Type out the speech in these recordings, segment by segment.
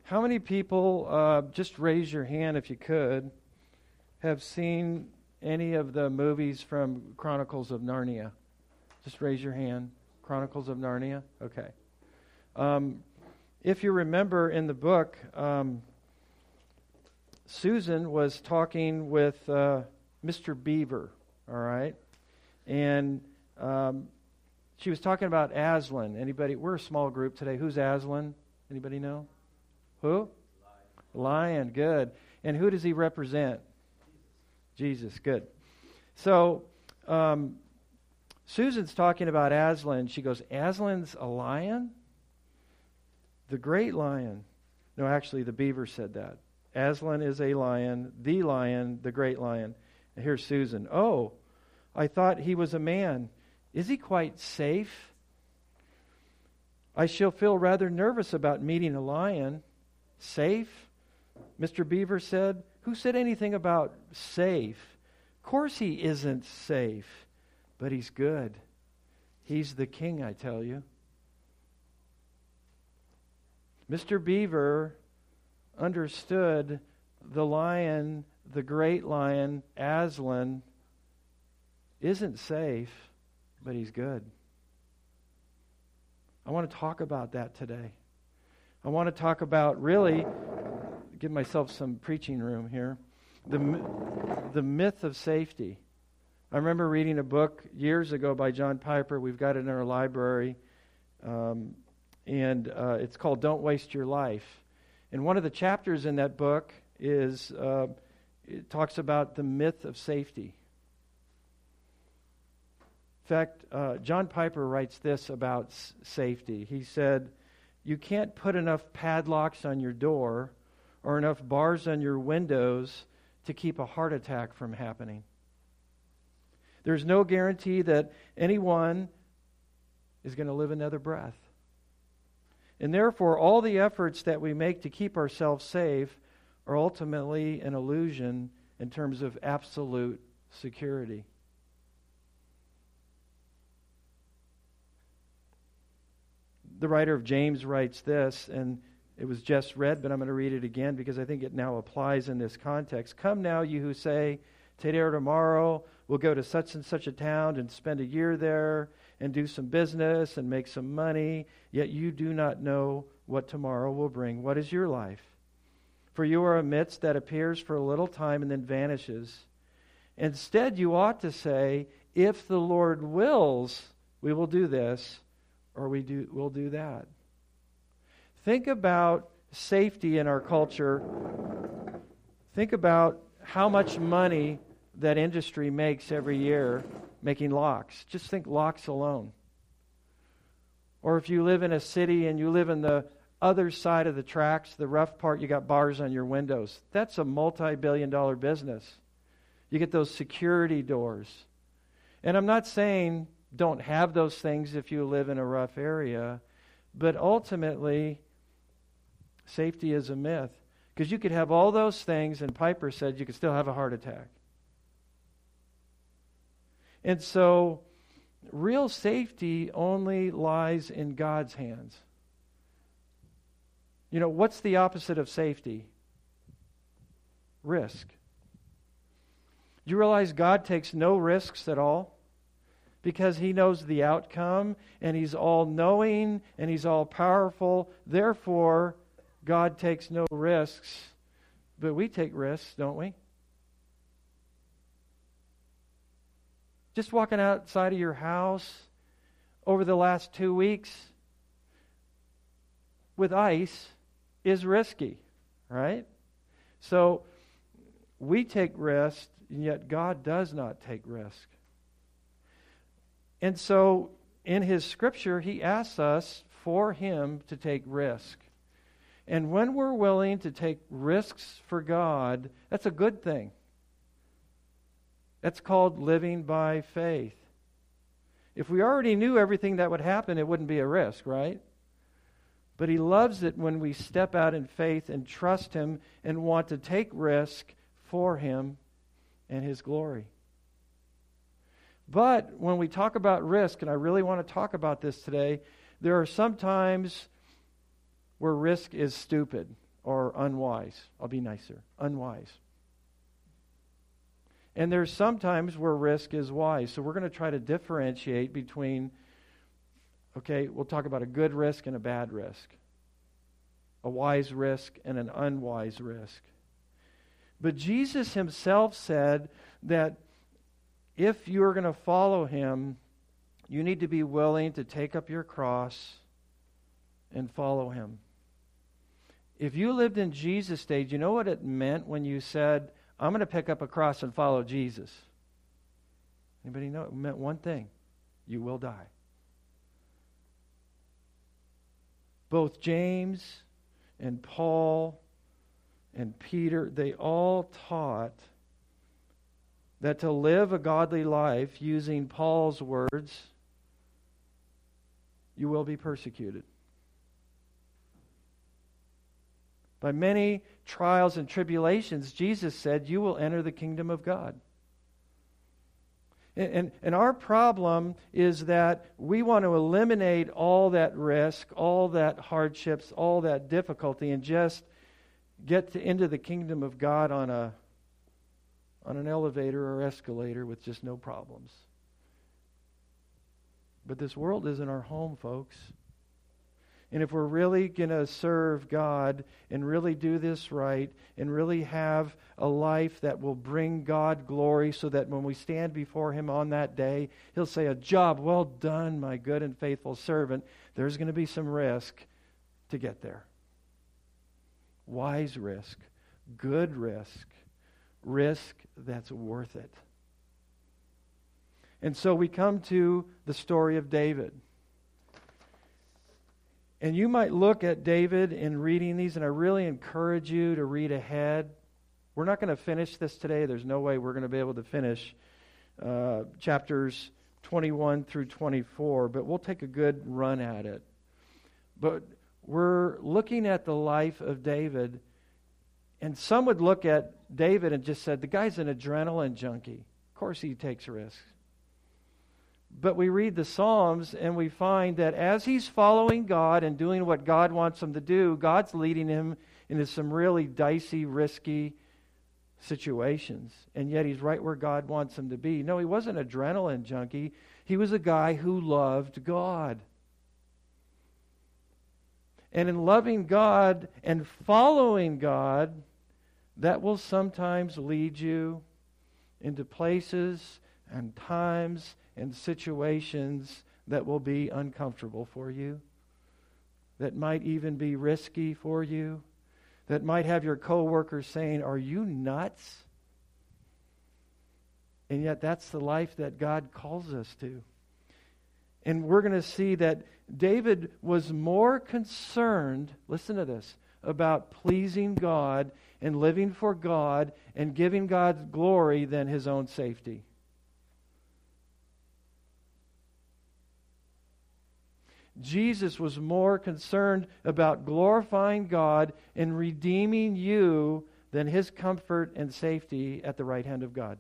How many people, just raise your hand if you could, have seen any of the movies from Chronicles of Narnia? Just raise your hand. Chronicles of Narnia? Okay. If you remember in the book, Susan was talking with Mr. Beaver, all right? And she was talking about Aslan. Anybody? We're a small group today. Who's Aslan? Anybody know? Who? Lion. Good. And who does he represent? Jesus. Good. So Susan's talking about Aslan. She goes, Aslan's a lion? The great lion. No, actually, the beaver said that. Aslan is a lion, the great lion. And here's Susan. Oh, I thought he was a man. Is he quite safe? I shall feel rather nervous about meeting a lion. Safe? Mr. Beaver said. Who said anything about safe? Of course he isn't safe, but he's good. He's the king, I tell you. Mr. Beaver understood the lion, the great lion, Aslan, isn't safe, but he's good. I want to talk about that today. I want to talk about, really, give myself some preaching room here, the myth of safety. I remember reading a book years ago by John Piper. We've got it in our library. And it's called Don't Waste Your Life. And one of the chapters in that book is, it talks about the myth of safety. In fact, John Piper writes this about safety. He said, you can't put enough padlocks on your door or enough bars on your windows to keep a heart attack from happening. There's no guarantee that anyone is going to live another breath. And therefore, all the efforts that we make to keep ourselves safe are ultimately an illusion in terms of absolute security. The writer of James writes this, and it was just read, but I'm going to read it again because I think it now applies in this context. Come now, you who say, today or tomorrow we'll go to such and such a town and spend a year there and do some business and make some money, yet you do not know what tomorrow will bring. What is your life? For you are a mist that appears for a little time and then vanishes. Instead, you ought to say, if the Lord wills, we will do this, or we'll do that. Think about safety in our culture. Think about how much money that industry makes every year making locks. Just think locks alone. Or if you live in a city and you live in the other side of the tracks, the rough part, you got bars on your windows. That's a multi-billion-dollar business. You get those security doors. And I'm not saying don't have those things if you live in a rough area, but ultimately, safety is a myth. Because you could have all those things, and Piper said you could still have a heart attack. And so, real safety only lies in God's hands. You know, what's the opposite of safety? Risk. Do you realize God takes no risks at all? Because He knows the outcome, and He's all-knowing, and He's all-powerful. Therefore, God takes no risks. But we take risks, don't we? Just walking outside of your house over the last 2 weeks with ice is risky, right? So we take risks, and yet God does not take risk. And so in His Scripture, He asks us for Him to take risk. And when we're willing to take risks for God, that's a good thing. That's called living by faith. If we already knew everything that would happen, it wouldn't be a risk, right? But He loves it when we step out in faith and trust Him and want to take risk for Him and His glory. But when we talk about risk, and I really want to talk about this today, there are some times where risk is stupid. or unwise. I'll be nicer. Unwise. And there's some times where risk is wise. So we're going to try to differentiate between, okay, we'll talk about a good risk and a bad risk. A wise risk and an unwise risk. But Jesus himself said that if you're going to follow him, you need to be willing to take up your cross and follow him. If you lived in Jesus' stage, you know what it meant when you said, I'm going to pick up a cross and follow Jesus? Anybody know? It meant one thing. You will die. Both James and Paul and Peter, they all taught that to live a godly life, using Paul's words, you will be persecuted. By many trials and tribulations, Jesus said, you will enter the kingdom of God. And our problem is that we want to eliminate all that risk, all that hardships, all that difficulty, and just get into the kingdom of God on an elevator or escalator with just no problems. But this world isn't our home, folks. And if we're really going to serve God and really do this right and really have a life that will bring God glory so that when we stand before him on that day, he'll say, a job well done, my good and faithful servant, there's going to be some risk to get there. Wise risk, good risk that's worth it. And so we come to the story of David. And you might look at David in reading these, and I really encourage you to read ahead. We're not going to finish this today. There's no way we're going to be able to finish chapters 21 through 24, but we'll take a good run at it. But we're looking at the life of David, and some would look at David and just said, the guy's an adrenaline junkie. Of course he takes risks. But we read the Psalms and we find that as he's following God and doing what God wants him to do, God's leading him into some really dicey, risky situations. And yet he's right where God wants him to be. No, he wasn't an adrenaline junkie. He was a guy who loved God. And in loving God and following God, that will sometimes lead you into places and times and situations that will be uncomfortable for you, that might even be risky for you, that might have your coworkers saying, are you nuts? And yet that's the life that God calls us to. And we're going to see that David was more concerned, listen to this, about pleasing God and living for God and giving God glory than his own safety. Jesus was more concerned about glorifying God and redeeming you than his comfort and safety at the right hand of God.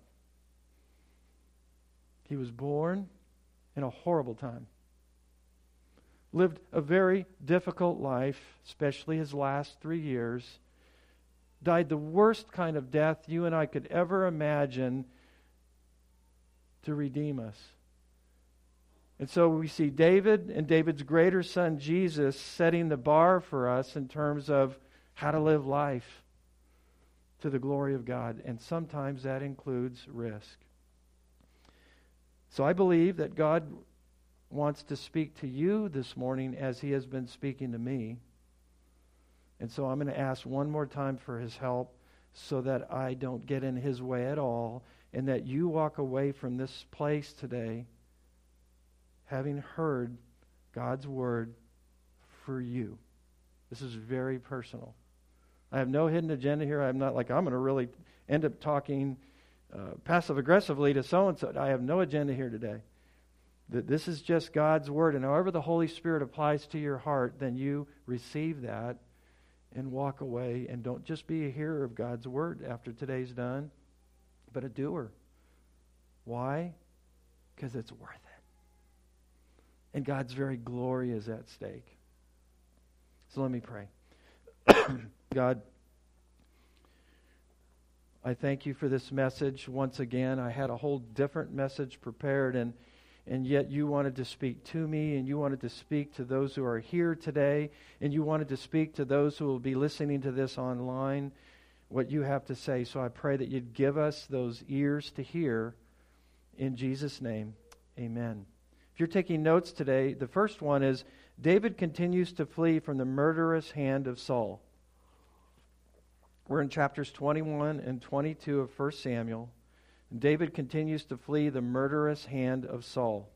He was born in a horrible time. Lived a very difficult life, especially his last 3 years. Died the worst kind of death you and I could ever imagine to redeem us. And so we see David and David's greater son, Jesus, setting the bar for us in terms of how to live life to the glory of God. And sometimes that includes risk. So I believe that God wants to speak to you this morning as he has been speaking to me. And so I'm going to ask one more time for his help so that I don't get in his way at all and that you walk away from this place today having heard God's word for you. This is very personal. I have no hidden agenda here. I'm not like I'm going to really end up talking passive-aggressively to so-and-so. I have no agenda here today. This is just God's word. And however the Holy Spirit applies to your heart, then you receive that and walk away. And don't just be a hearer of God's word after today's done, but a doer. Why? Because it's worth it. And God's very glory is at stake. So let me pray. God, I thank you for this message once again. I had a whole different message prepared, and yet you wanted to speak to me, and you wanted to speak to those who are here today, and you wanted to speak to those who will be listening to this online, what you have to say. So I pray that you'd give us those ears to hear. In Jesus' name, amen. If you're taking notes today, the first one is David continues to flee from the murderous hand of Saul. We're in chapters 21 and 22 of 1 Samuel. David continues to flee the murderous hand of Saul.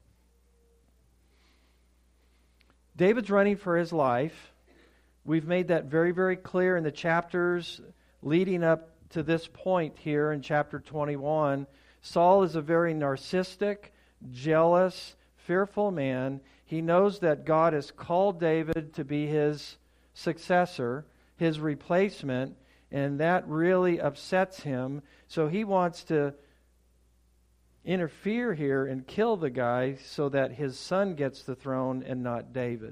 David's running for his life. We've made that very, very clear in the chapters leading up to this point here in chapter 21. Saul is a very narcissistic, jealous, fearful man. He knows that God has called David to be his successor, his replacement, and that really upsets him. So he wants to interfere here and kill the guy so that his son gets the throne and not David.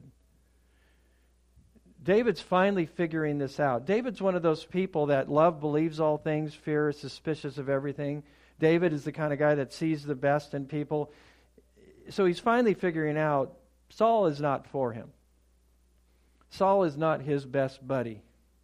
David's finally figuring this out. David's one of those people that love believes all things, fear is suspicious of everything. David is the kind of guy that sees the best in people. So he's finally figuring out Saul is not for him. Saul is not his best buddy.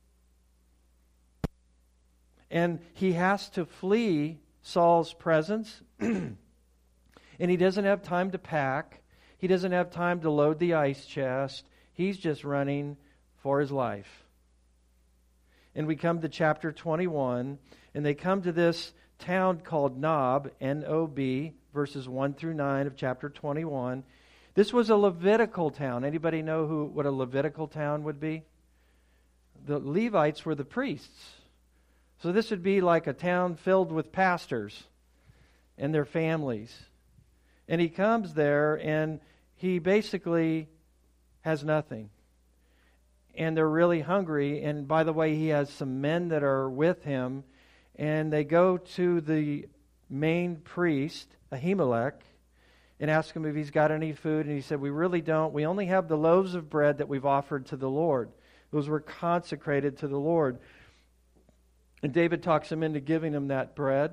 And he has to flee Saul's presence. And he doesn't have time to pack. He doesn't have time to load the ice chest. He's just running for his life. And we come to chapter 21, and they come to this town called Nob, N-O-B, verses 1 through 9 of chapter 21. This was a Levitical town. Anybody know what a Levitical town would be? The Levites were the priests. So this would be like a town filled with pastors and their families. And he comes there, and he basically has nothing. And they're really hungry. And by the way, he has some men that are with him. And they go to the main priest, Ahimelech, and ask him if he's got any food. And he said, we really don't. We only have the loaves of bread that we've offered to the Lord. Those were consecrated to the Lord. And David talks him into giving him that bread.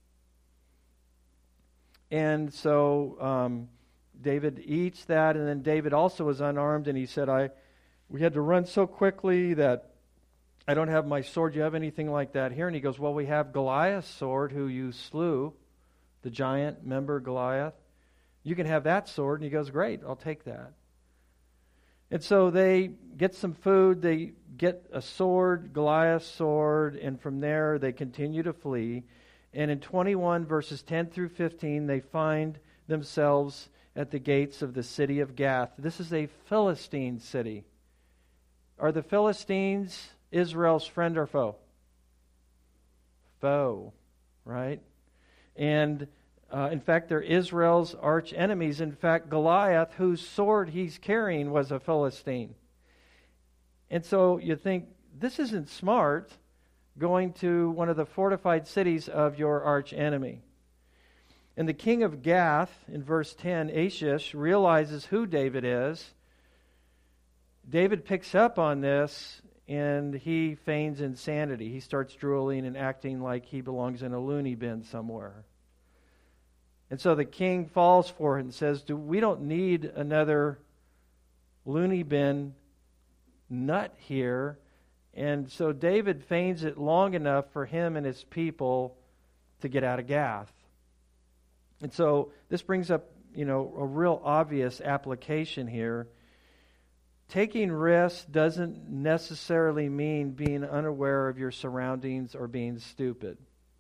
And so David eats that, and then David also was unarmed, and he said, we had to run so quickly that I don't have my sword. Do you have anything like that here? And he goes, well, we have Goliath's sword, who you slew, the giant, remember Goliath? You can have that sword. And he goes, great, I'll take that. And so they get some food, they get a sword, Goliath's sword, and from there they continue to flee. And in 21 verses 10 through 15, they find themselves at the gates of the city of Gath. This is a Philistine city. Are the Philistines Israel's friend or foe? Foe, right? And in fact, they're Israel's arch enemies. In fact, Goliath, whose sword he's carrying, was a Philistine. And so you think, this isn't smart, going to one of the fortified cities of your arch enemy. And the king of Gath, in verse 10, Achish, realizes who David is. David picks up on this, and he feigns insanity. He starts drooling and acting like he belongs in a loony bin somewhere. And so the king falls for it and says, we don't need another loony bin nut here. And so David feigns it long enough for him and his people to get out of Gath. And so this brings up, a real obvious application here. Taking risks doesn't necessarily mean being unaware of your surroundings or being stupid.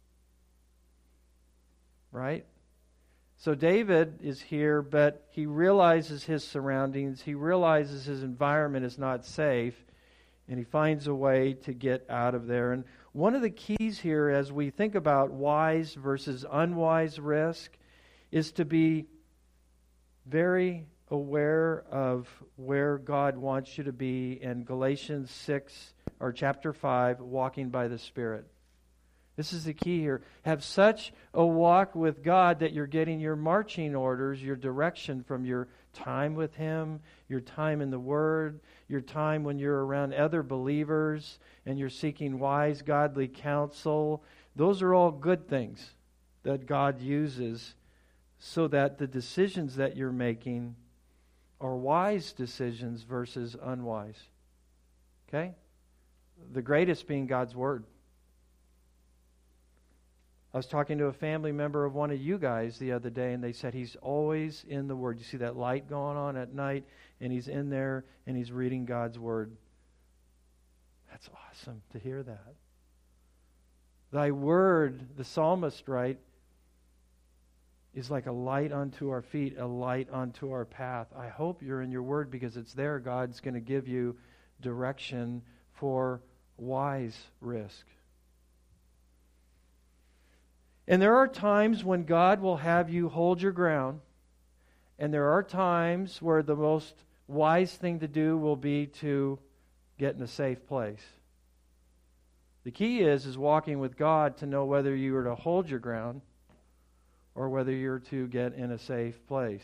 Right? So David is here, but he realizes his surroundings. He realizes his environment is not safe, and he finds a way to get out of there. And one of the keys here, as we think about wise versus unwise risk, is to be very aware of where God wants you to be in Galatians 6 or chapter 5, walking by the Spirit. This is the key here. Have such a walk with God that you're getting your marching orders, your direction from your time with Him, your time in the Word, your time when you're around other believers and you're seeking wise, godly counsel. Those are all good things that God uses so that the decisions that you're making are wise decisions versus unwise. Okay? The greatest being God's Word. I was talking to a family member of one of you guys the other day, and they said he's always in the Word. You see that light going on at night, and he's in there, and he's reading God's Word. That's awesome to hear that. Thy Word, the psalmist writes, is like a light unto our feet, a light unto our path. I hope you're in your Word because it's there. God's going to give you direction for wise risk. And there are times when God will have you hold your ground, and there are times where the most wise thing to do will be to get in a safe place. The key is walking with God to know whether you are to hold your ground or whether you're to get in a safe place.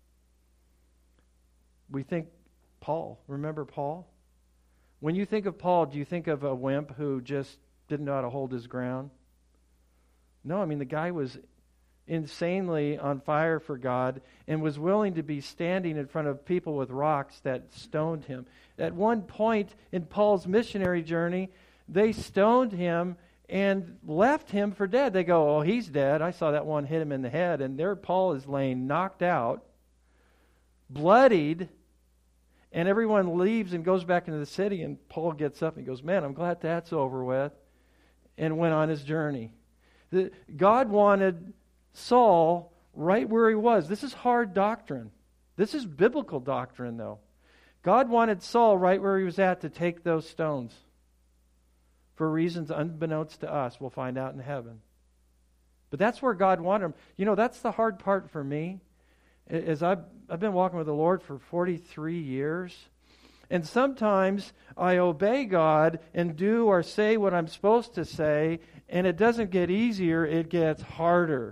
We think Paul. Remember Paul? When you think of Paul, do you think of a wimp who just didn't know how to hold his ground? No, I mean, the guy was insanely on fire for God and was willing to be standing in front of people with rocks that stoned him. At one point in Paul's missionary journey, they stoned him and left him for dead. They go, oh, he's dead. I saw that one hit him in the head. And there Paul is laying knocked out, bloodied, and everyone leaves and goes back into the city. And Paul gets up and he goes, man, I'm glad that's over with, and went on his journey. God wanted Saul right where he was. This is hard doctrine. This is biblical doctrine, though. God wanted Saul right where he was at to take those stones for reasons unbeknownst to us. We'll find out in heaven. But that's where God wanted him. You know, that's the hard part for me. As I've been walking with the Lord for 43 years. And sometimes I obey God and do or say what I'm supposed to say, and it doesn't get easier, it gets harder.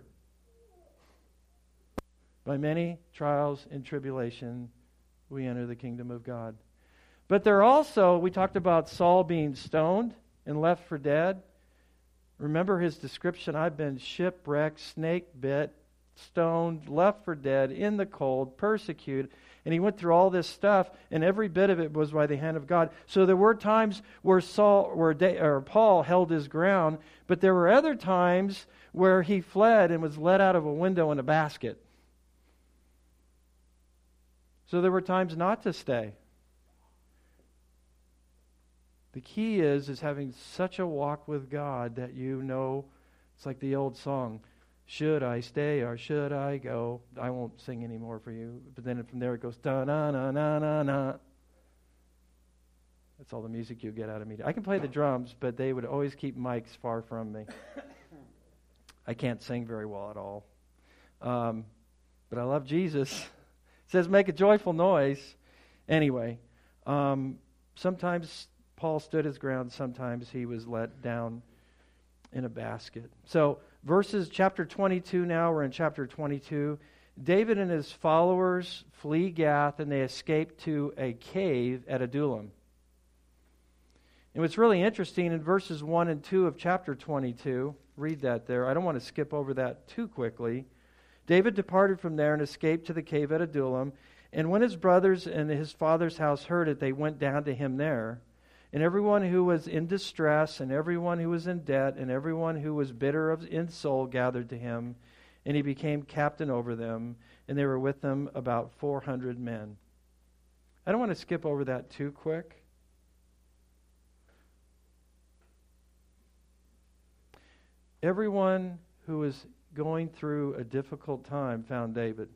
By many trials and tribulation, we enter the kingdom of God. But there also, we talked about Saul being stoned and left for dead. Remember his description, I've been shipwrecked, snake bit, stoned, left for dead, in the cold, persecuted. And he went through all this stuff, and every bit of it was by the hand of God. So there were times where Paul held his ground, but there were other times where he fled and was let out of a window in a basket. So there were times not to stay. The key is having such a walk with God that you know, it's like the old song, should I stay or should I go? I won't sing anymore for you. But then from there it goes, da-na-na-na-na-na. That's all the music you get out of me. I can play the drums, but they would always keep mics far from me. I can't sing very well at all. But I love Jesus. It says make a joyful noise. Anyway, sometimes Paul stood his ground. Sometimes he was let down in a basket. So, chapter 22 now, we're in chapter 22. David and his followers flee Gath, and they escape to a cave at Adullam. And what's really interesting, in verses 1 and 2 of chapter 22, read that there. I don't want to skip over that too quickly. David departed from there and escaped to the cave at Adullam. And when his brothers and his father's house heard it, they went down to him there. And everyone who was in distress, and everyone who was in debt, and everyone who was bitter in soul gathered to him, and he became captain over them, and they were with them about 400 men. I don't want to skip over that too quick. Everyone who was going through a difficult time found David.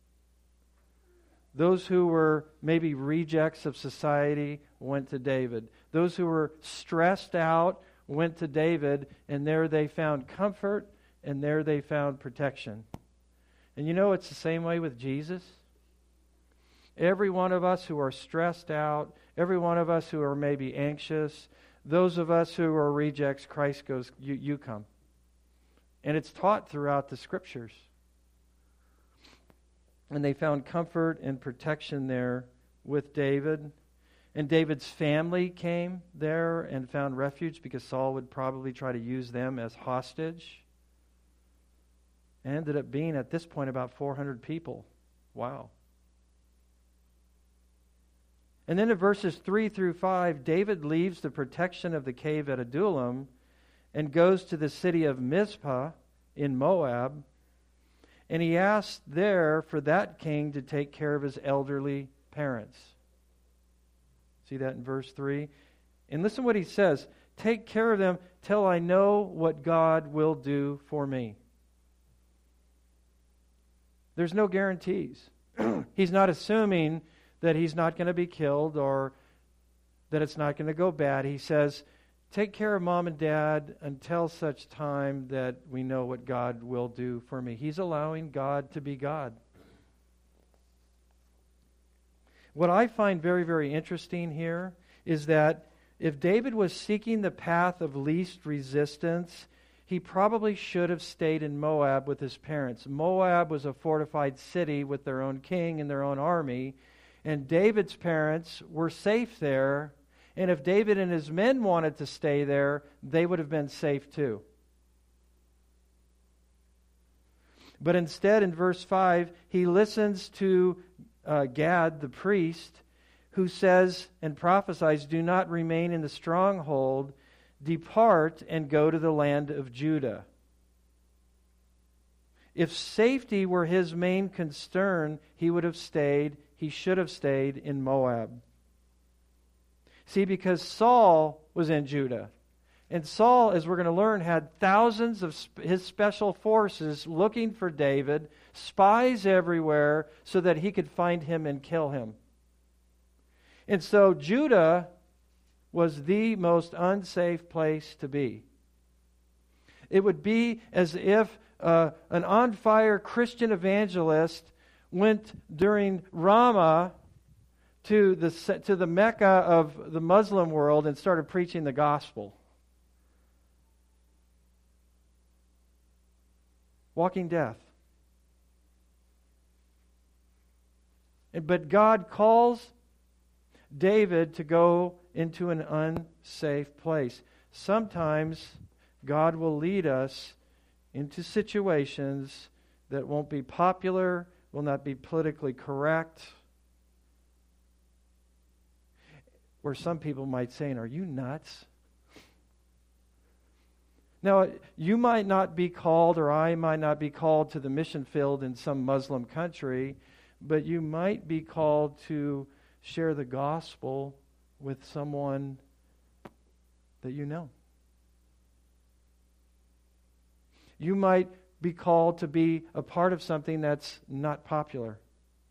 Those who were maybe rejects of society went to David. Those who were stressed out went to David, and there they found comfort, and there they found protection. And you know it's the same way with Jesus. Every one of us who are stressed out, every one of us who are maybe anxious, those of us who are rejects, Christ goes, you come. And it's taught throughout the Scriptures. And they found comfort and protection there with David. And David's family came there and found refuge because Saul would probably try to use them as hostage. And ended up being, at this point, about 400 people. Wow. And then in verses 3 through 5, David leaves the protection of the cave at Adullam and goes to the city of Mizpah in Moab. And he asks there for that king to take care of his elderly parents. See that in verse 3? And listen what he says. Take care of them till I know what God will do for me. There's no guarantees. He's not assuming that he's not going to be killed or that it's not going to go bad. He says, take care of mom and dad until such time that we know what God will do for me. He's allowing God to be God. What I find very, very interesting here is that if David was seeking the path of least resistance, he probably should have stayed in Moab with his parents. Moab was a fortified city with their own king and their own army, and David's parents were safe there. And if David and his men wanted to stay there, they would have been safe too. But instead, in verse 5, he listens to Gad, the priest, who says and prophesies, do not remain in the stronghold, depart and go to the land of Judah. If safety were his main concern, he should have stayed in Moab. See, because Saul was in Judah. And Saul, as we're going to learn, had thousands of his special forces looking for David, spies everywhere, so that he could find him and kill him. And so Judah was the most unsafe place to be. It would be as if an on-fire Christian evangelist went during Ramah to the Mecca of the Muslim world and started preaching the gospel. Walking death. But God calls David to go into an unsafe place. Sometimes God will lead us into situations that won't be popular, will not be politically correct, where some people might say, are you nuts? Now, you might not be called, or I might not be called to the mission field in some Muslim country, but you might be called to share the gospel with someone that you know. You might be called to be a part of something that's not popular.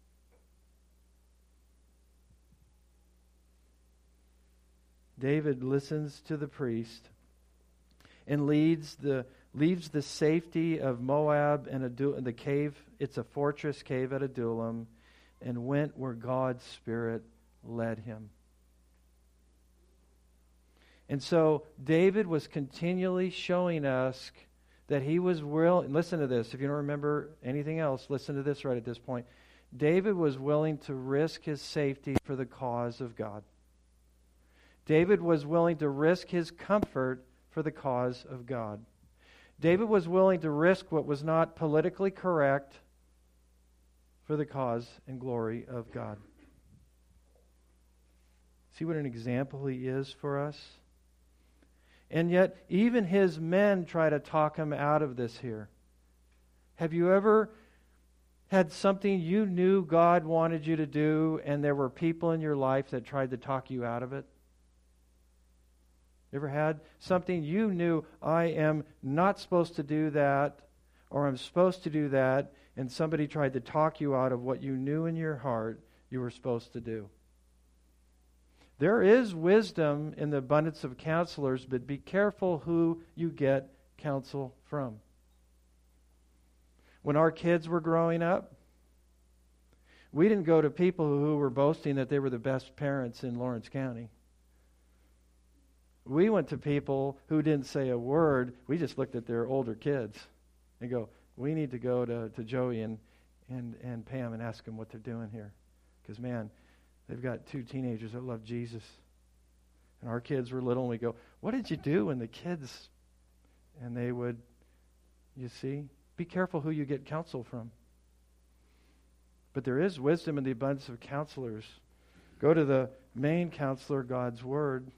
David listens to the priest and leaves the safety of Moab and the cave. It's a fortress cave at Adullam, and went where God's Spirit led him. And so David was continually showing us that he was willing. Listen to this. If you don't remember anything else, listen to this right at this point. David was willing to risk his safety for the cause of God. David was willing to risk his comfort for the cause of God. David was willing to risk what was not politically correct for the cause and glory of God. See what an example he is for us? And yet, even his men try to talk him out of this here. Have you ever had something you knew God wanted you to do, and there were people in your life that tried to talk you out of it? Ever had something you knew, I am not supposed to do that, or I'm supposed to do that, and somebody tried to talk you out of what you knew in your heart you were supposed to do? There is wisdom in the abundance of counselors, but be careful who you get counsel from. When our kids were growing up, we didn't go to people who were boasting that they were the best parents in Lawrence County. We went to people who didn't say a word. We just looked at their older kids. and go, we need to go to Joey and Pam and ask them what they're doing here. Because, man, they've got 2 teenagers that love Jesus. And our kids were little, and we go, what did you do? And the kids, and they would, you see, be careful who you get counsel from. But there is wisdom in the abundance of counselors. Go to the main counselor, God's Word.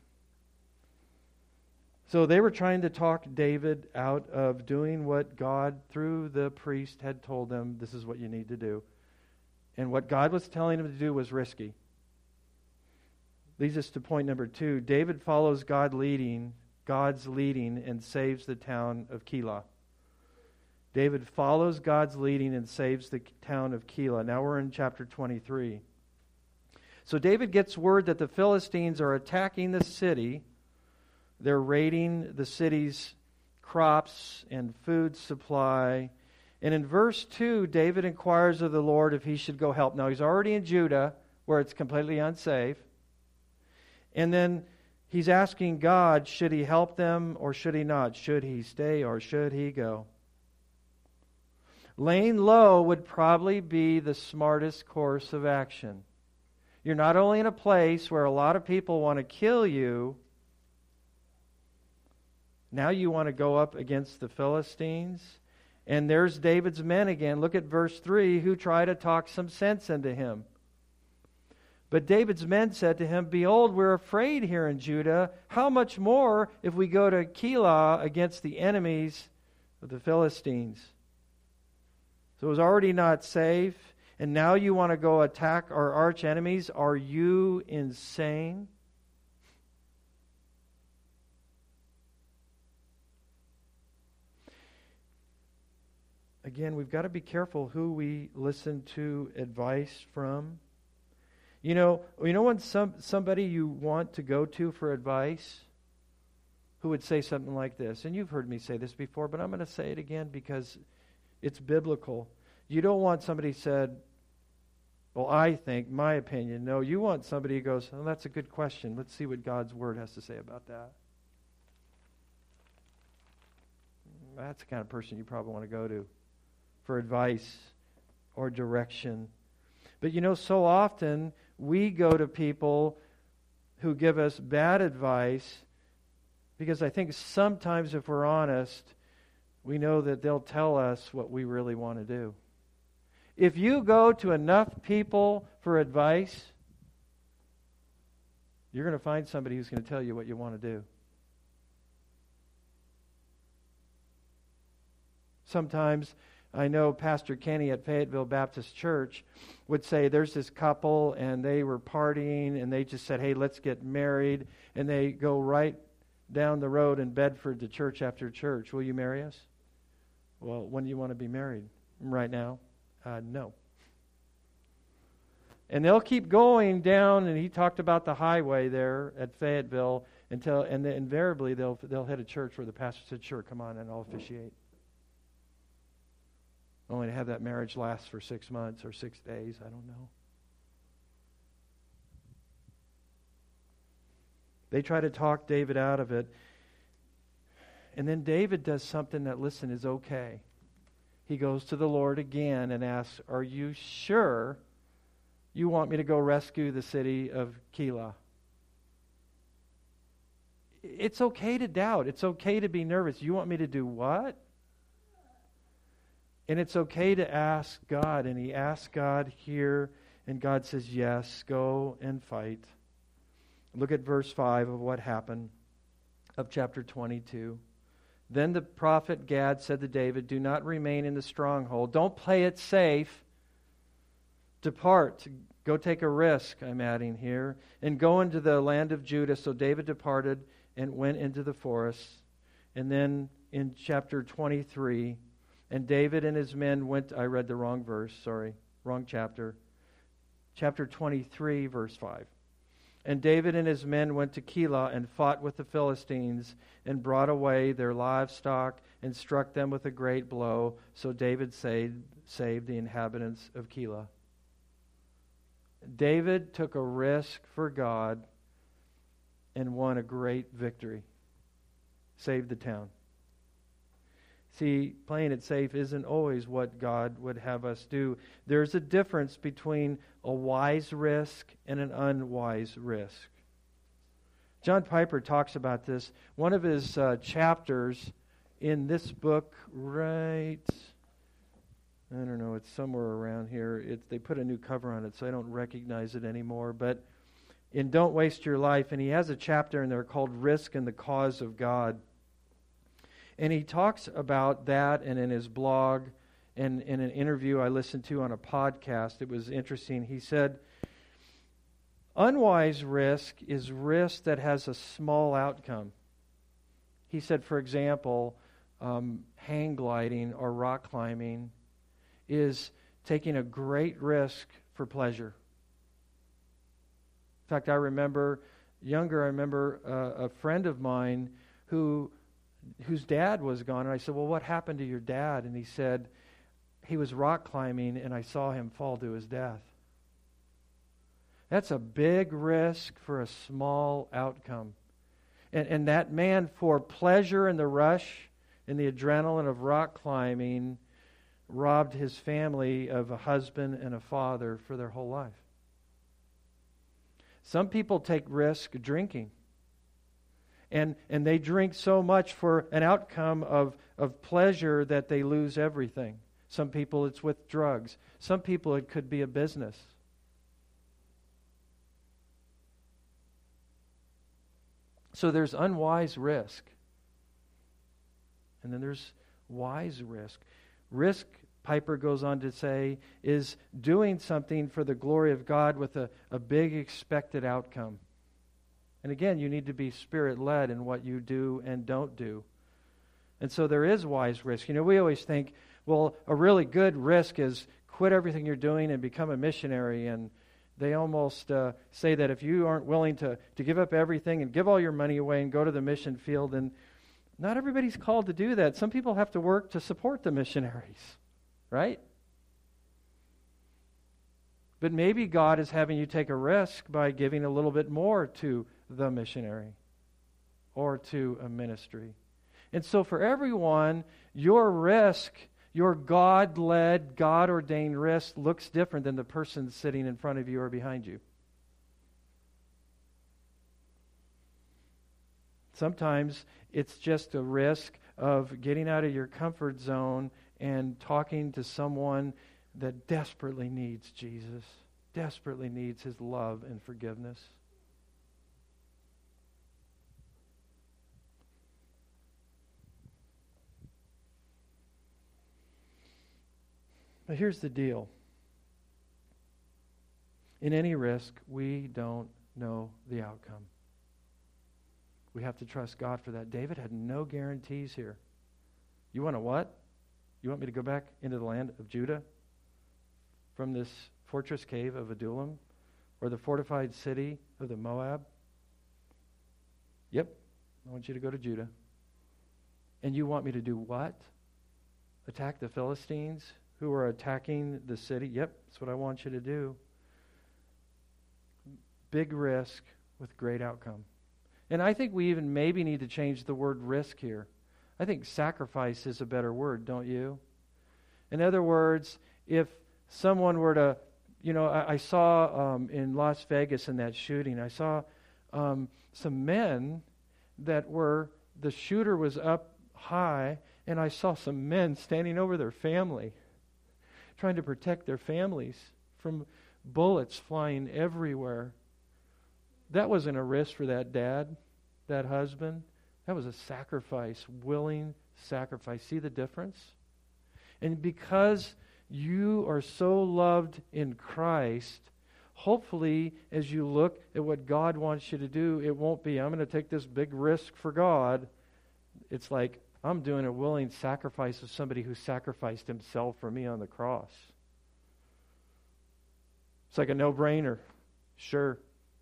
So they were trying to talk David out of doing what God, through the priest, had told them, this is what you need to do. And what God was telling him to do was risky. Leads us to point number 2. David follows God's leading, and saves the town of Keilah. David follows God's leading and saves the town of Keilah. Now we're in chapter 23. So David gets word that the Philistines are attacking the city. They're raiding the city's crops and food supply. And in verse 2, David inquires of the Lord if he should go help. Now, he's already in Judah, where it's completely unsafe. And then he's asking God, should he help them or should he not? Should he stay or should he go? Laying low would probably be the smartest course of action. You're not only in a place where a lot of people want to kill you, now you want to go up against the Philistines. And there's David's men again. Look at verse 3, who try to talk some sense into him. But David's men said to him, behold, we're afraid here in Judah. How much more if we go to Keilah against the enemies of the Philistines? So it was already not safe. And now you want to go attack our arch enemies? Are you insane? Again, we've got to be careful who we listen to advice from. You know when somebody you want to go to for advice who would say something like this, and you've heard me say this before, but I'm going to say it again because it's biblical. You don't want somebody said, well, I think, my opinion. No, you want somebody who goes, oh, that's a good question. Let's see what God's Word has to say about that. That's the kind of person you probably want to go to for advice or direction. But so often we go to people who give us bad advice because I think sometimes if we're honest, we know that they'll tell us what we really want to do. If you go to enough people for advice, you're going to find somebody who's going to tell you what you want to do. Sometimes I know Pastor Kenny at Fayetteville Baptist Church would say there's this couple and they were partying and they just said, hey, let's get married. And they go right down the road in Bedford to church after church. Will you marry us? Well, when do you want to be married? Right now? No. And they'll keep going down, and he talked about the highway there at Fayetteville and then invariably they'll hit a church where the pastor said, sure, come on and I'll officiate. Only to have that marriage last for 6 months or 6 days, I don't know. They try to talk David out of it. And then David does something that, listen, is okay. He goes to the Lord again and asks, are you sure you want me to go rescue the city of Keilah? It's okay to doubt. It's okay to be nervous. You want me to do what? And it's okay to ask God. And he asks God here, and God says, yes, go and fight. Look at verse 5 of what happened of chapter 22. Then the prophet Gad said to David, do not remain in the stronghold. Don't play it safe. Depart. Go take a risk, I'm adding here, and go into the land of Judah. So David departed and went into the forest. And then in chapter 23, and David and his men went, I read the wrong verse, sorry, wrong chapter. Chapter 23, verse 5. And David and his men went to Keilah and fought with the Philistines and brought away their livestock and struck them with a great blow. So David saved the inhabitants of Keilah. David took a risk for God and won a great victory. Saved the town. See, playing it safe isn't always what God would have us do. There's a difference between a wise risk and an unwise risk. John Piper talks about this. One of his chapters in this book, right, I don't know, it's somewhere around here. They put a new cover on it, so I don't recognize it anymore. But in Don't Waste Your Life, and he has a chapter in there called Risk and the Cause of God. And he talks about that, and in his blog and in an interview I listened to on a podcast, it was interesting. He said, unwise risk is risk that has a small outcome. He said, for example, hang gliding or rock climbing is taking a great risk for pleasure. In fact, I remember a friend of mine whose dad was gone, and I said, well, what happened to your dad? And he said, he was rock climbing, and I saw him fall to his death. That's a big risk for a small outcome. And that man, for pleasure and the rush and the adrenaline of rock climbing, robbed his family of a husband and a father for their whole life. Some people take risk drinking. And they drink so much for an outcome of pleasure that they lose everything. Some people it's with drugs. Some people it could be a business. So there's unwise risk. And then there's wise risk. Risk, Piper goes on to say, is doing something for the glory of God with a big expected outcome. And again, you need to be Spirit-led in what you do and don't do. And so there is wise risk. You know, we always think, well, a really good risk is quit everything you're doing and become a missionary. And they almost say that if you aren't willing to give up everything and give all your money away and go to the mission field, and not everybody's called to do that. Some people have to work to support the missionaries, right? But maybe God is having you take a risk by giving a little bit more to the missionary or to a ministry. And so for everyone, your risk, your God-led, God-ordained risk looks different than the person sitting in front of you or behind you. Sometimes it's just a risk of getting out of your comfort zone and talking to someone that desperately needs Jesus, desperately needs His love and forgiveness. But here's the deal. In any risk, we don't know the outcome. We have to trust God for that. David had no guarantees here. You want to what? You want me to go back into the land of Judah from this fortress cave of Adullam or the fortified city of the Moab? Yep, I want you to go to Judah. And you want me to do what? Attack the Philistines who are attacking the city? Yep, that's what I want you to do. Big risk with great outcome. And I think we even maybe need to change the word risk here. I think sacrifice is a better word, don't you? In other words, if someone were to, I saw in Las Vegas in that shooting, I saw some men the shooter was up high, and I saw some men standing over their family, trying to protect their families from bullets flying everywhere. That wasn't a risk for that dad, that husband. That was a sacrifice, willing sacrifice. See the difference? And because you are so loved in Christ, hopefully as you look at what God wants you to do, it won't be, I'm going to take this big risk for God. It's like, I'm doing a willing sacrifice of somebody who sacrificed himself for me on the cross. It's like a no-brainer. Sure.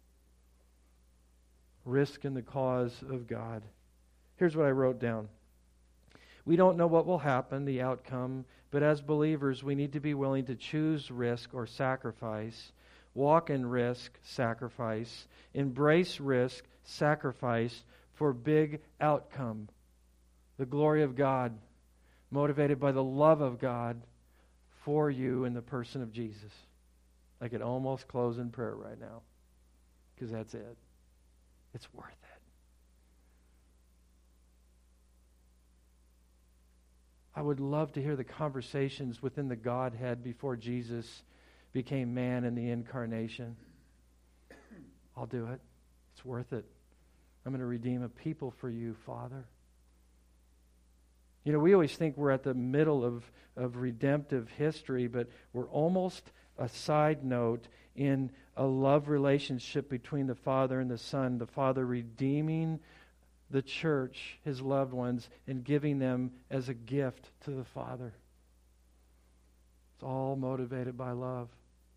Risk in the cause of God. Here's what I wrote down. We don't know what will happen, the outcome, but as believers, we need to be willing to choose risk or sacrifice, walk in risk, sacrifice, embrace risk, sacrifice for big outcome, the glory of God, motivated by the love of God for you in the person of Jesus. I could almost close in prayer right now, because that's it. It's worth it. I would love to hear the conversations within the Godhead before Jesus became man in the incarnation. I'll do it. It's worth it. I'm going to redeem a people for you, Father. You know, we always think we're at the middle of redemptive history, but we're almost a side note in a love relationship between the Father and the Son, the Father redeeming the church, his loved ones, and giving them as a gift to the Father. It's all motivated by love.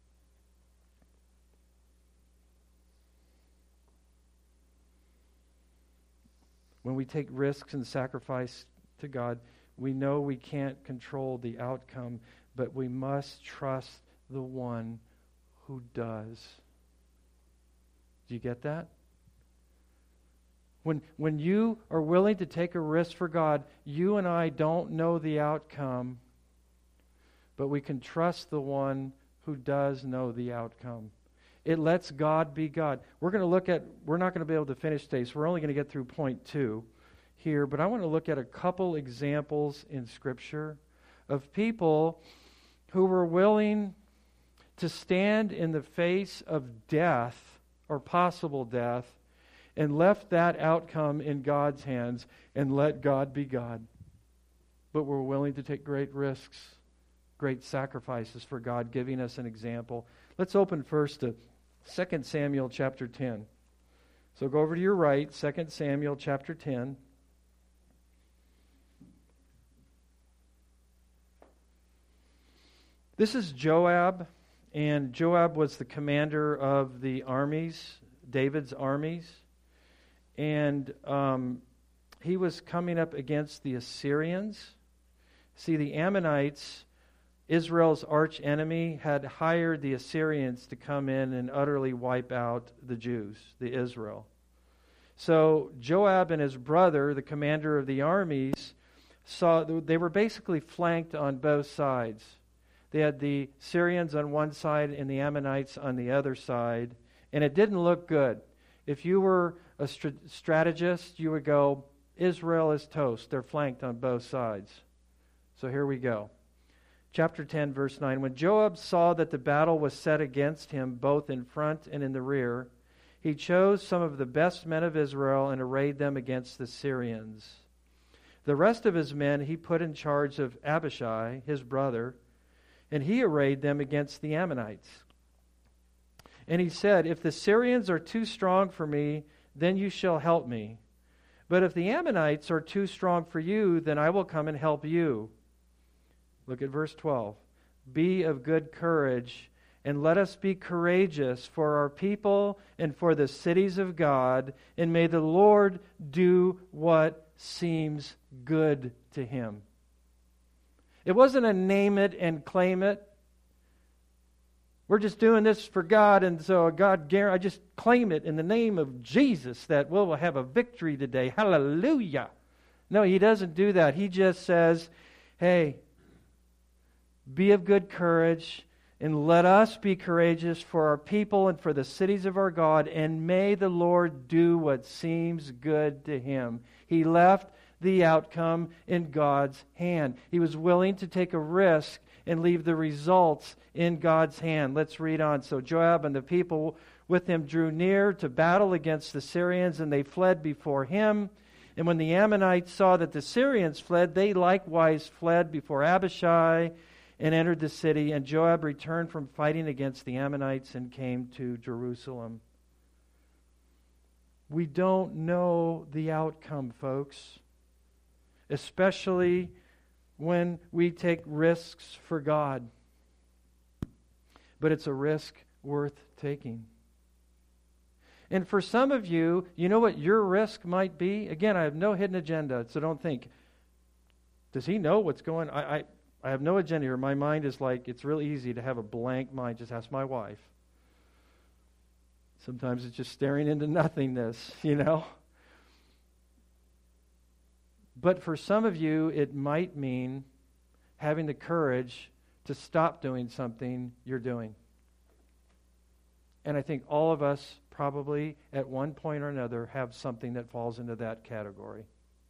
When we take risks and sacrifice to God, we know we can't control the outcome, but we must trust the one who does. Do you get that? When you are willing to take a risk for God, you and I don't know the outcome, but we can trust the one who does know the outcome. It lets God be God. We're not going to be able to finish today, so we're only going to get through point 2 here, but I want to look at a couple examples in Scripture of people who were willing to stand in the face of death or possible death and left that outcome in God's hands and let God be God. But were willing to take great risks, great sacrifices for God, giving us an example. Let's open first to 2 Samuel chapter 10. So go over to your right, 2 Samuel chapter 10. This is Joab, and Joab was the commander of the armies, David's armies. And he was coming up against the Assyrians. See, the Ammonites, Israel's arch enemy, had hired the Assyrians to come in and utterly wipe out the Jews, the Israel. So Joab and his brother, the commander of the armies, saw they were basically flanked on both sides. They had the Syrians on one side and the Ammonites on the other side, and it didn't look good. If you were a strategist, you would go, Israel is toast. They're flanked on both sides. So here we go. Chapter 10, verse 9. When Joab saw that the battle was set against him, both in front and in the rear, he chose some of the best men of Israel and arrayed them against the Syrians. The rest of his men he put in charge of Abishai, his brother, and he arrayed them against the Ammonites. And he said, if the Syrians are too strong for me, then you shall help me. But if the Ammonites are too strong for you, then I will come and help you. Look at verse 12. Be of good courage, and let us be courageous for our people and for the cities of God, and may the Lord do what seems good to him. It wasn't a name it and claim it. We're just doing this for God, and so I just claim it in the name of Jesus that we'll have a victory today. Hallelujah. No, he doesn't do that. He just says, hey, be of good courage, and let us be courageous for our people and for the cities of our God, and may the Lord do what seems good to him. He left the outcome in God's hand. He was willing to take a risk and leave the results in God's hand. Let's read on. So Joab and the people with him drew near to battle against the Syrians, and they fled before him. And when the Ammonites saw that the Syrians fled, they likewise fled before Abishai and entered the city. And Joab returned from fighting against the Ammonites and came to Jerusalem. We don't know the outcome, folks, especially when we take risks for God. But it's a risk worth taking. And for some of you, you know what your risk might be? Again, I have no hidden agenda, so don't think, does he know what's going on? I have no agenda here. My mind is like, it's real easy to have a blank mind. Just ask my wife. Sometimes it's just staring into nothingness, you know. But for some of you, it might mean having the courage to stop doing something you're doing. And I think all of us probably at one point or another have something that falls into that category.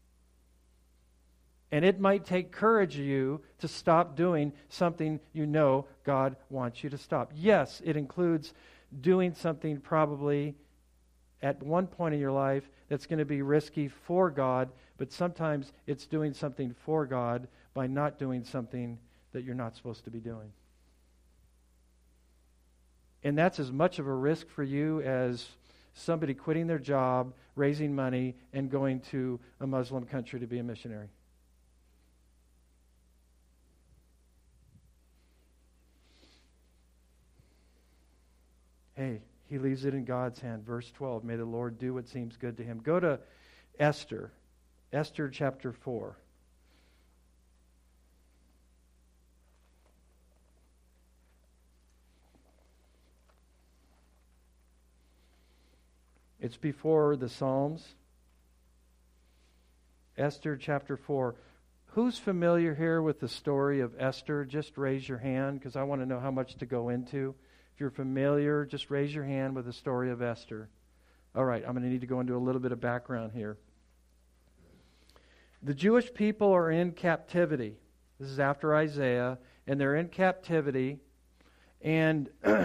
And it might take courage of you to stop doing something you know God wants you to stop. Yes, it includes doing something probably at one point in your life that's going to be risky for God, but sometimes it's doing something for God by not doing something that you're not supposed to be doing. And that's as much of a risk for you as somebody quitting their job, raising money, and going to a Muslim country to be a missionary. Hey, he leaves it in God's hand. Verse 12, may the Lord do what seems good to him. Go to Esther. Esther chapter 4. It's before the Psalms. Esther chapter 4. Who's familiar here with the story of Esther? Just raise your hand because I want to know how much to go into. If you're familiar, just raise your hand with the story of Esther. All right, I'm going to need to go into a little bit of background here. The Jewish people are in captivity. This is after Isaiah, and they're in captivity. And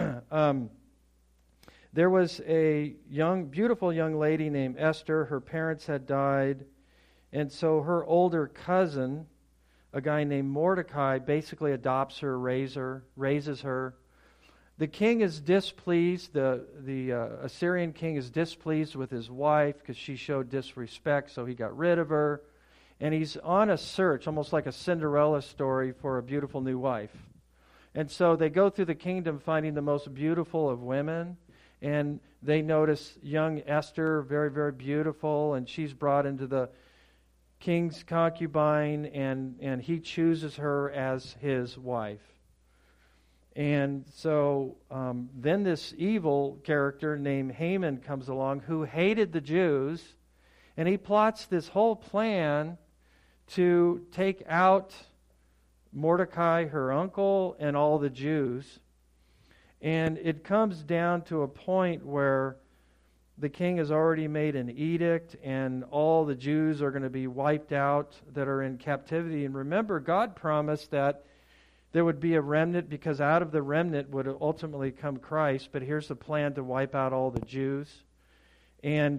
there was a beautiful young lady named Esther. Her parents had died. And so her older cousin, a guy named Mordecai, basically adopts her, raises her. The king is displeased. The Assyrian king is displeased with his wife because she showed disrespect, so he got rid of her. And he's on a search, almost like a Cinderella story, for a beautiful new wife. And so they go through the kingdom finding the most beautiful of women. And they notice young Esther, very, very beautiful, and she's brought into the king's concubine, and he chooses her as his wife. And so then this evil character named Haman comes along who hated the Jews, and he plots this whole plan to take out Mordecai, her uncle, and all the Jews. And it comes down to a point where the king has already made an edict, and all the Jews are going to be wiped out that are in captivity. And remember, God promised that there would be a remnant, because out of the remnant would ultimately come Christ. But here's the plan to wipe out all the Jews. And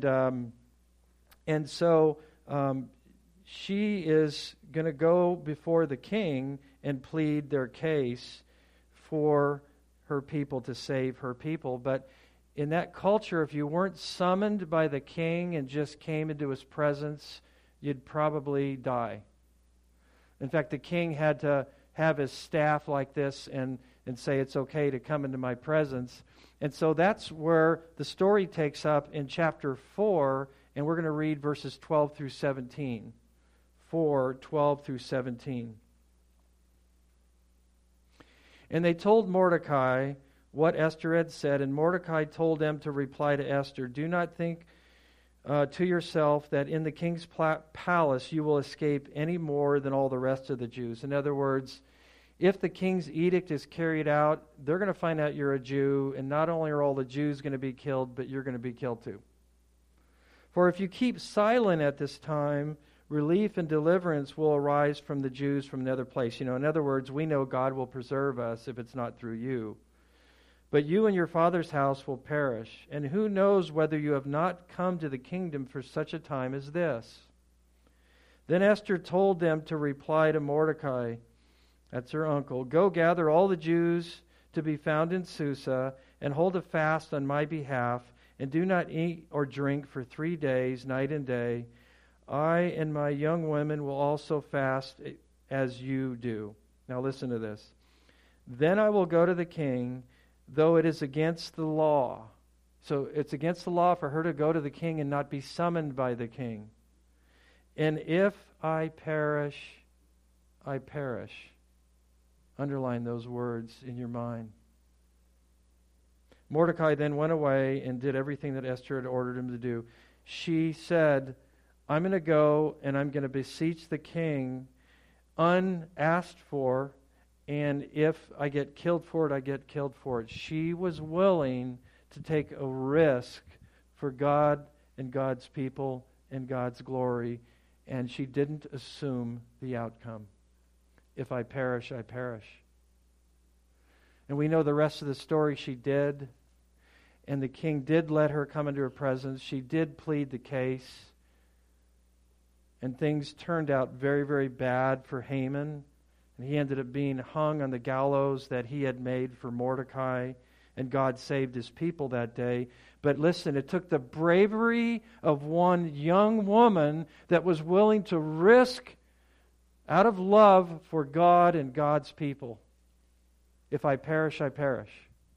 so she is going to go before the king and plead their case for her people, to save her people. But in that culture, if you weren't summoned by the king and just came into his presence, you'd probably die. In fact, the king had to have his staff like this and say it's okay to come into my presence. And so that's where the story takes up in chapter 4, and we're going to read verses 12 through 17. 4:12 through 17. And they told Mordecai what Esther had said, and Mordecai told them to reply to Esther, "Do not think to yourself that in the king's palace you will escape any more than all the rest of the Jews." In other words, if the king's edict is carried out, they're going to find out you're a Jew, and not only are all the Jews going to be killed, but you're going to be killed too. For if you keep silent at this time, relief and deliverance will arise from the Jews from another place. In other words, we know God will preserve us if it's not through you. But you and your father's house will perish. And who knows whether you have not come to the kingdom for such a time as this? Then Esther told them to reply to Mordecai, that's her uncle, "Go gather all the Jews to be found in Susa, and hold a fast on my behalf, and do not eat or drink for 3 days, night and day. I and my young women will also fast as you do." Now listen to this. "Then I will go to the king, though it is against the law." So it's against the law for her to go to the king and not be summoned by the king. "And if I perish, I perish." Underline those words in your mind. Mordecai then went away and did everything that Esther had ordered him to do. She said, I'm going to go and I'm going to beseech the king unasked for, and if I get killed for it, I get killed for it. She was willing to take a risk for God and God's people and God's glory, and she didn't assume the outcome. If I perish, I perish. And we know the rest of the story. She did, and the king did let her come into her presence. She did plead the case, and things turned out very, very bad for Haman. And he ended up being hung on the gallows that he had made for Mordecai. And God saved his people that day. But listen, it took the bravery of one young woman that was willing to risk out of love for God and God's people. If I perish, I perish.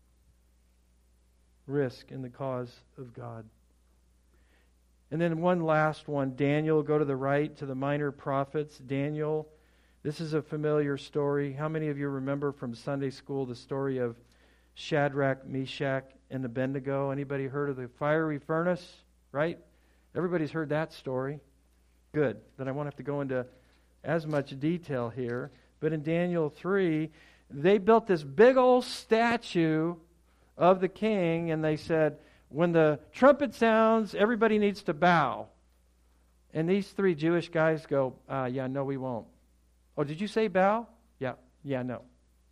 Risk in the cause of God. And then one last one, Daniel. Go to the right to the minor prophets. Daniel, this is a familiar story. How many of you remember from Sunday school the story of Shadrach, Meshach, and Abednego? Anybody heard of the fiery furnace? Right? Everybody's heard that story. Good. Then I won't have to go into as much detail here. But in Daniel 3, they built this big old statue of the king, and they said, when the trumpet sounds, everybody needs to bow. And these three Jewish guys go, yeah, no, we won't. Oh, did you say bow? Yeah, no.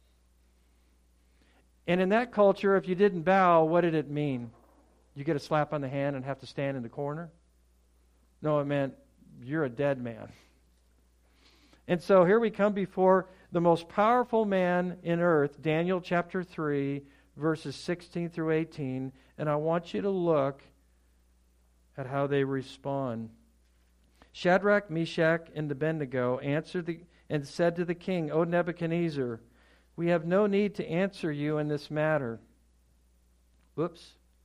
And in that culture, if you didn't bow, what did it mean? You get a slap on the hand and have to stand in the corner? No, it meant you're a dead man. And so here we come before the most powerful man in earth, Daniel chapter 3, verses 16 through 18, and I want you to look at how they respond. Shadrach, Meshach, and Abednego answered and said to the king, O Nebuchadnezzar, we have no need to answer you in this matter. Whoops.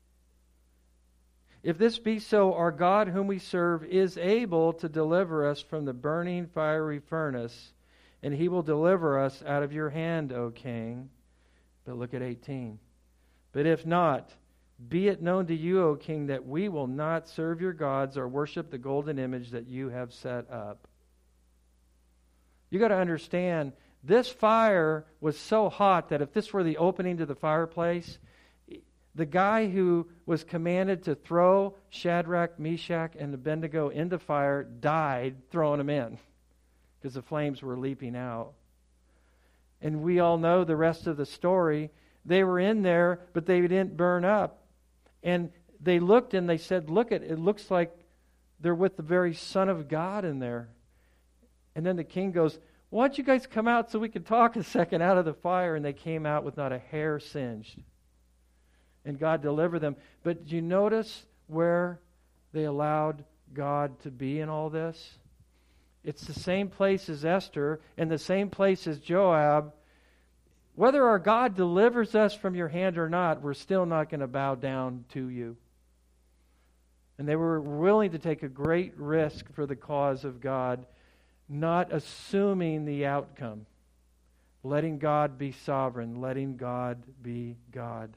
If this be so, our God whom we serve is able to deliver us from the burning fiery furnace, and he will deliver us out of your hand, O king. But look at 18. But if not, be it known to you, O king, that we will not serve your gods or worship the golden image that you have set up. You got to understand, this fire was so hot that if this were the opening to the fireplace, the guy who was commanded to throw Shadrach, Meshach, and Abednego into fire died throwing them in because the flames were leaping out. And we all know the rest of the story. They were in there, but they didn't burn up. And they looked and they said, look, it looks like they're with the very Son of God in there. And then the king goes, why don't you guys come out so we can talk a second out of the fire? And they came out with not a hair singed. And God delivered them. But did you notice where they allowed God to be in all this? It's the same place as Esther and the same place as Joab. Whether our God delivers us from your hand or not, we're still not going to bow down to you. And they were willing to take a great risk for the cause of God, not assuming the outcome. Letting God be sovereign, letting God be God.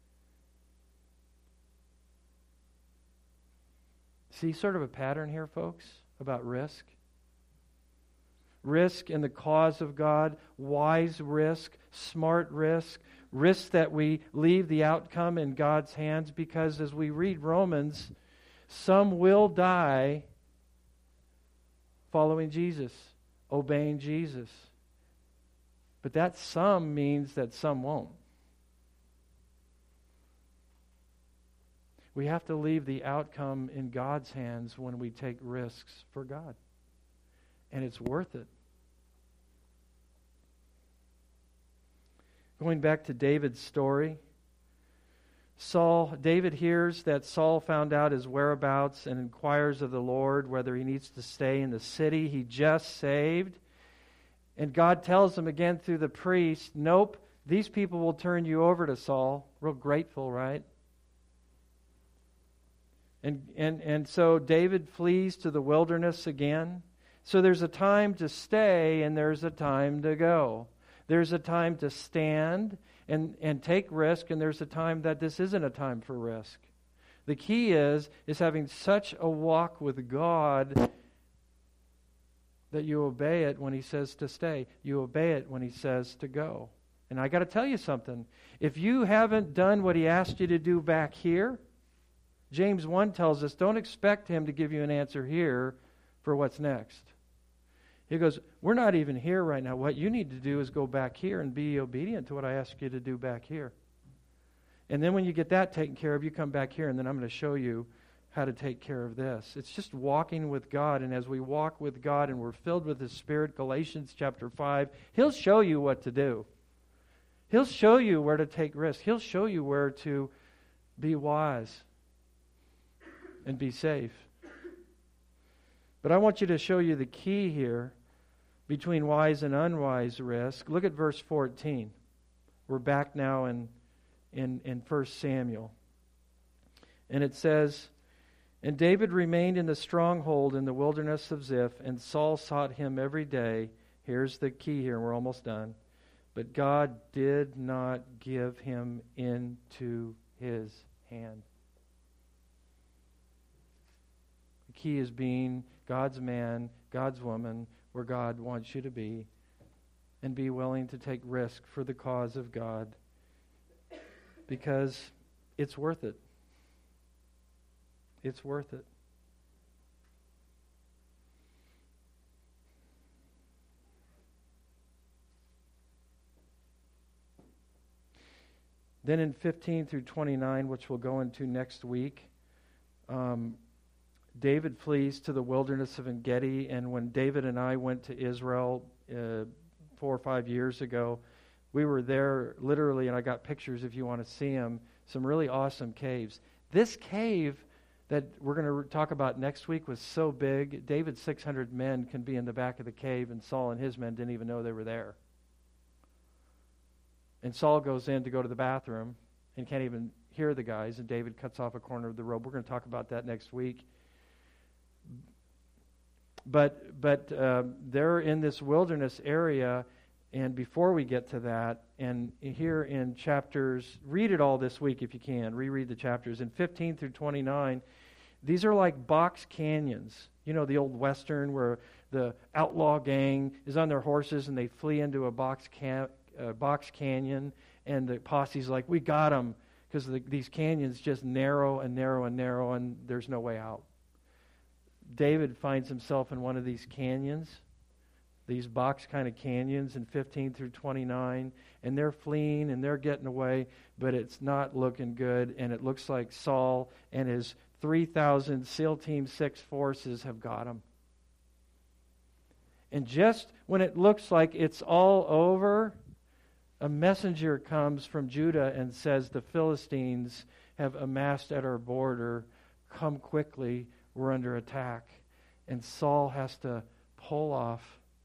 See sort of a pattern here, folks, about risk? Risk in the cause of God, wise risk, smart risk, risk that we leave the outcome in God's hands, because as we read Romans, some will die following Jesus, obeying Jesus. But that some means that some won't. We have to leave the outcome in God's hands when we take risks for God. And it's worth it. Going back to David's story, David hears that Saul found out his whereabouts and inquires of the Lord whether he needs to stay in the city he just saved. And God tells him again through the priest, nope, these people will turn you over to Saul. Real grateful, right? And so David flees to the wilderness again. So there's a time to stay and there's a time to go. There's a time to stand and take risk, and there's a time that this isn't a time for risk. The key is having such a walk with God that you obey it when He says to stay. You obey it when He says to go. And I got to tell you something. If you haven't done what He asked you to do back here, James 1 tells us, don't expect Him to give you an answer here for what's next. He goes, we're not even here right now. What you need to do is go back here and be obedient to what I ask you to do back here. And then when you get that taken care of, you come back here, and then I'm going to show you how to take care of this. It's just walking with God, and as we walk with God and we're filled with His Spirit, Galatians chapter 5, He'll show you what to do. He'll show you where to take risks. He'll show you where to be wise and be safe. But I want you to show you the key here between wise and unwise risk. Look at verse 14. We're back now in 1 Samuel. And it says, and David remained in the stronghold in the wilderness of Ziph, and Saul sought him every day. Here's the key here, and we're almost done. But God did not give him into his hand. The key is being God's man, God's woman, where God wants you to be, and be willing to take risk for the cause of God, because it's worth it. It's worth it. Then in 15 through 29, which we'll go into next week, David flees to the wilderness of En-Gedi, and when David and I went to Israel 4 or 5 years ago, we were there literally, and I got pictures if you want to see them, some really awesome caves. This cave that we're going to talk about next week was so big, David's 600 men can be in the back of the cave, and Saul and his men didn't even know they were there. And Saul goes in to go to the bathroom and can't even hear the guys, and David cuts off a corner of the robe. We're going to talk about that next week. But they're in this wilderness area, and before we get to that, and here in chapters, read it all this week if you can, reread the chapters. In 15 through 29, these are like box canyons. You know, the old Western where the outlaw gang is on their horses and they flee into a box canyon, and the posse's like, we got them, because these canyons just narrow and narrow and narrow, and there's no way out. David finds himself in one of these canyons, these box kind of canyons in 15 through 29, and they're fleeing and they're getting away, but it's not looking good, and it looks like Saul and his 3,000 SEAL Team 6 forces have got him. And just when it looks like it's all over, a messenger comes from Judah and says, the Philistines have amassed at our border. Come quickly, we're under attack. And Saul has to pull off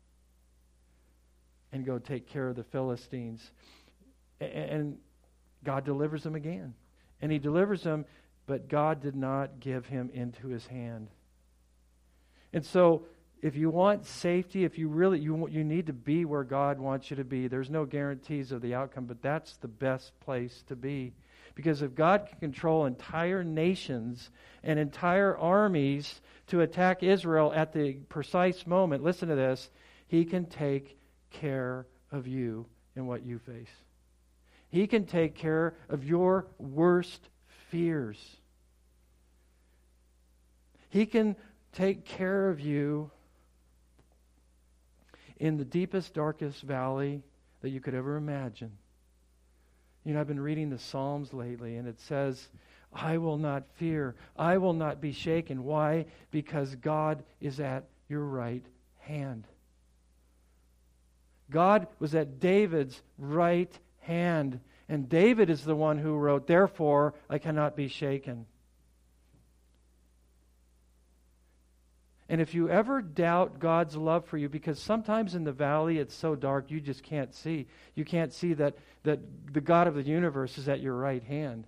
and go take care of the Philistines. And God delivers them again. And He delivers them, but God did not give him into his hand. And so, if you want safety, if you really you need to be where God wants you to be. There's no guarantees of the outcome, but that's the best place to be. Because if God can control entire nations and entire armies to attack Israel at the precise moment, listen to this, He can take care of you in what you face. He can take care of your worst fears. He can take care of you in the deepest, darkest valley that you could ever imagine. You know, I've been reading the Psalms lately, and it says, I will not fear. I will not be shaken. Why? Because God is at your right hand. God was at David's right hand. And David is the one who wrote, therefore, I cannot be shaken. And if you ever doubt God's love for you, because sometimes in the valley it's so dark you just can't see. You can't see that the God of the universe is at your right hand.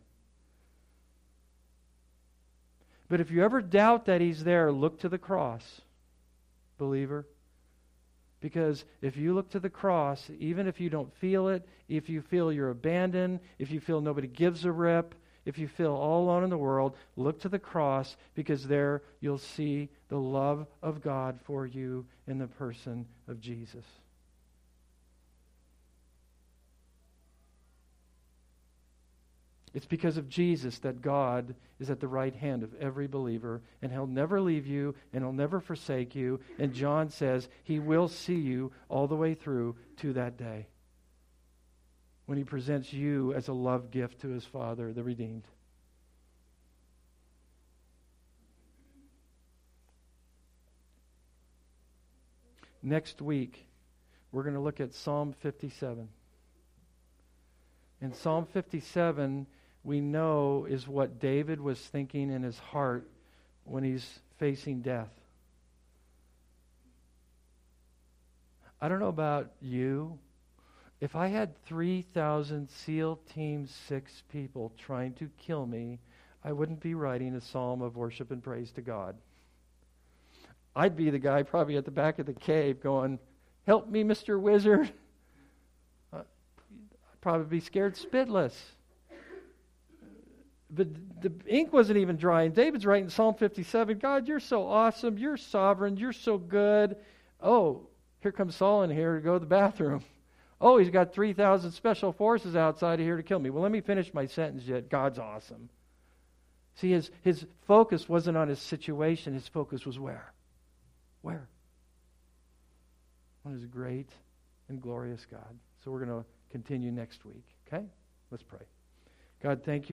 But if you ever doubt that He's there, look to the cross, believer. Because if you look to the cross, even if you don't feel it, if you feel you're abandoned, if you feel nobody gives a rip, if you feel all alone in the world, look to the cross, because there you'll see the love of God for you in the person of Jesus. It's because of Jesus that God is at the right hand of every believer, and He'll never leave you, and He'll never forsake you. And John says He will see you all the way through to that day, when He presents you as a love gift to His Father, the redeemed. Next week, we're going to look at Psalm 57. And Psalm 57, we know, is what David was thinking in his heart when he's facing death. I don't know about you. If I had 3,000 SEAL Team 6 people trying to kill me, I wouldn't be writing a psalm of worship and praise to God. I'd be the guy probably at the back of the cave going, "Help me, Mr. Wizard." I'd probably be scared spitless. But the ink wasn't even dry. And David's writing Psalm 57, "God, you're so awesome. You're sovereign. You're so good. Oh, here comes Saul in here to go to the bathroom. Oh, he's got 3,000 special forces outside of here to kill me. Well, let me finish my sentence yet. God's awesome." See, his focus wasn't on his situation. His focus was where? Where? On his great and glorious God. So we're going to continue next week. Okay? Let's pray. God, thank you.